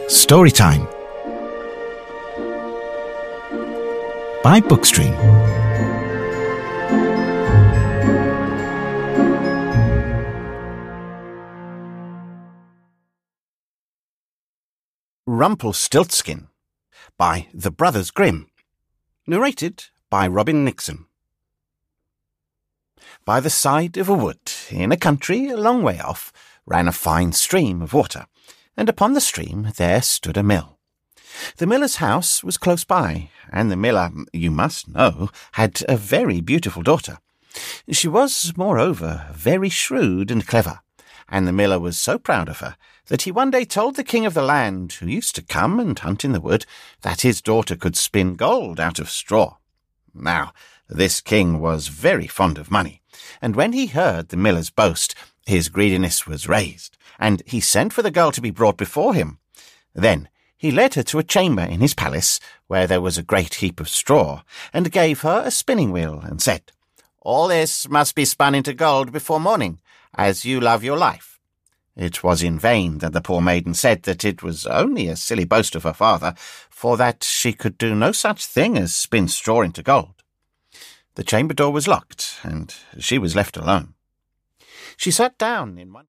Storytime by Bookstream. Rumpelstiltskin by the Brothers Grimm. Narrated by Robin Nixon. By the side of a wood, in a country a long way off, ran a fine stream of water, and upon the stream there stood a mill. The miller's house was close by, and the miller, you must know, had a very beautiful daughter. She was, moreover, very shrewd and clever, and the miller was so proud of her that he one day told the king of the land, who used to come and hunt in the wood, that his daughter could spin gold out of straw. Now, this king was very fond of money, and when he heard the miller's boast, his greediness was raised, and he sent for the girl to be brought before him. Then he led her to a chamber in his palace, where there was a great heap of straw, and gave her a spinning wheel, and said, "All this must be spun into gold before morning, as you love your life." It was in vain that the poor maiden said that it was only a silly boast of her father, for that she could do no such thing as spin straw into gold. The chamber door was locked, and she was left alone. She sat down in one